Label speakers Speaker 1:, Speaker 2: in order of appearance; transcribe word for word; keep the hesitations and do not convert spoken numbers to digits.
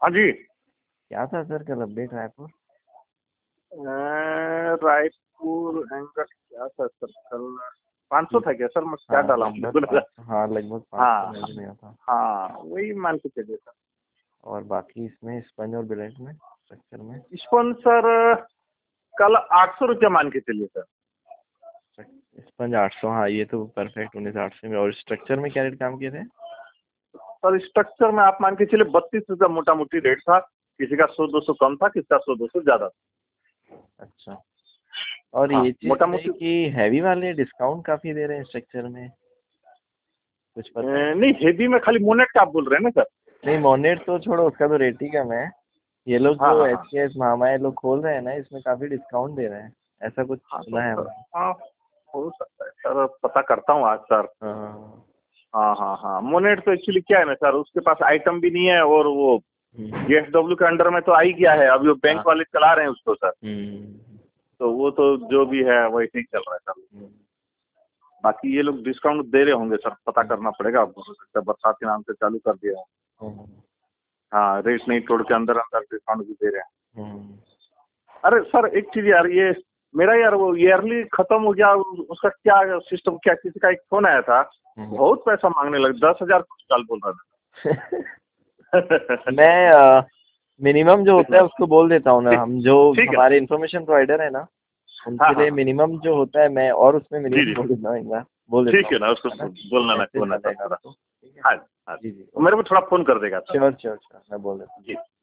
Speaker 1: हाँ जी।
Speaker 2: क्या था सर कल अपडेट रायपुर?
Speaker 1: अ, रायपुर एंकर क्या था सर कल? पाँच सौ था क्या सर? मैं क्या
Speaker 2: हाँ
Speaker 1: डाला हूँ
Speaker 2: लगभग
Speaker 1: बिल्कुल।
Speaker 2: पाँच हाँ लगभग पाँच सौ
Speaker 1: हाँ
Speaker 2: मैंने लिया था।
Speaker 1: हाँ, वही मान के चलिए सर।
Speaker 2: और बाकी इसमें स्पंज और बिलेट में स्ट्रक्चर में
Speaker 1: स्पॉन्सर कल आठ सौ रुपया मान के चलिए सर।
Speaker 2: स्पंज आठ सौ, हाँ ये तो परफेक्ट उन्नीस आठ सौ में। और स्ट्रक्चर में क्या रेट काम किए थे?
Speaker 1: सर स्ट्रक्चर में आप मान के चलिए बत्तीस रुपया मोटा मोटी रेट था। किसी का सौ दो सौ कम था, किसी का सौ दो सौ ज्यादा था।
Speaker 2: अच्छा। और
Speaker 1: हाँ
Speaker 2: ये चीज
Speaker 1: मोटा
Speaker 2: है
Speaker 1: मोटी।
Speaker 2: कि हैवी वाले डिस्काउंट काफी दे रहे हैं स्ट्रक्चर में, कुछ
Speaker 1: अ,
Speaker 2: पता है?
Speaker 1: नहीं हेवी में खाली मोनेट का आप बोल रहे हैं ना सर?
Speaker 2: नहीं मोनेट तो छोड़ो, उसका तो रेट ही कम है। ये लोग
Speaker 1: हाँ
Speaker 2: जो
Speaker 1: हाँ
Speaker 2: एच
Speaker 1: हाँ
Speaker 2: के एस महामाया लोग खोल रहे हैं ना, इसमें काफी डिस्काउंट दे रहे हैं, ऐसा कुछ
Speaker 1: हाँ तो
Speaker 2: सुना है
Speaker 1: सर,
Speaker 2: हमने।
Speaker 1: हाँ हो सकता है सर, पता करता हूँ आज सर।
Speaker 2: हाँ।
Speaker 1: हाँ हाँ हाँ, मोनेट तो एक्चुअली क्या है ना सर, उसके पास आइटम भी नहीं है और वो
Speaker 2: हम्म,
Speaker 1: जी एस डब्ल्यू के अंडर में तो आ ही गया है। अभी वो बैंक
Speaker 2: हाँ।
Speaker 1: वाले चला रहे हैं उसको सर।
Speaker 2: हम्म,
Speaker 1: तो वो तो जो भी है वैसे ही चल रहा है सर।
Speaker 2: हम्म,
Speaker 1: बाकी ये लोग डिस्काउंट दे रहे होंगे सर, पता
Speaker 2: हम्म,
Speaker 1: करना पड़ेगा। हो सकता है बरसात के नाम से चालू कर दिया है।
Speaker 2: हम्म,
Speaker 1: हाँ रेट नहीं तोड़ के अंदर अंदर डिस्काउंट भी दे रहे हैं।
Speaker 2: हम्म।
Speaker 1: अरे सर एक चीज यार, ये मेरा यार वो ईयरली खत्म हो गया, उसका क्या सिस्टम, क्या किसी का एक फोन आया था,
Speaker 2: हम्म।
Speaker 1: बहुत पैसा मांगने लगे, दस हजार कुछ साल बोल रहा था।
Speaker 2: मैं मिनिमम जो होता
Speaker 1: देखना
Speaker 2: है उसको बोल देता हूँ ना,
Speaker 1: ठीक,
Speaker 2: हम जो
Speaker 1: ठीक है।
Speaker 2: हमारे इंफॉर्मेशन प्रोवाइडर है ना,
Speaker 1: हाँ
Speaker 2: उनके
Speaker 1: हाँ
Speaker 2: लिए
Speaker 1: हाँ
Speaker 2: मिनिमम जो होता है, मैं और उसमें
Speaker 1: जी
Speaker 2: मिनिमम
Speaker 1: जी
Speaker 2: बोल देता हूँ, एक बार बोल देता
Speaker 1: ठीक
Speaker 2: हूँ,
Speaker 1: है ना, उसको
Speaker 2: है ना? तो
Speaker 1: बोलना ना
Speaker 2: मैसेज
Speaker 1: खोना
Speaker 2: आ
Speaker 1: सर
Speaker 2: जाएगा
Speaker 1: पूरा।
Speaker 2: आपको, ठीक है?
Speaker 1: हाँ हाँ,
Speaker 2: जी जी,
Speaker 1: मेरे को
Speaker 2: ओके।
Speaker 1: थोड़ा फोन कर देगा सर।
Speaker 2: श्योर श्योर श्योर, मैं बोल देता हूँ।
Speaker 1: जी।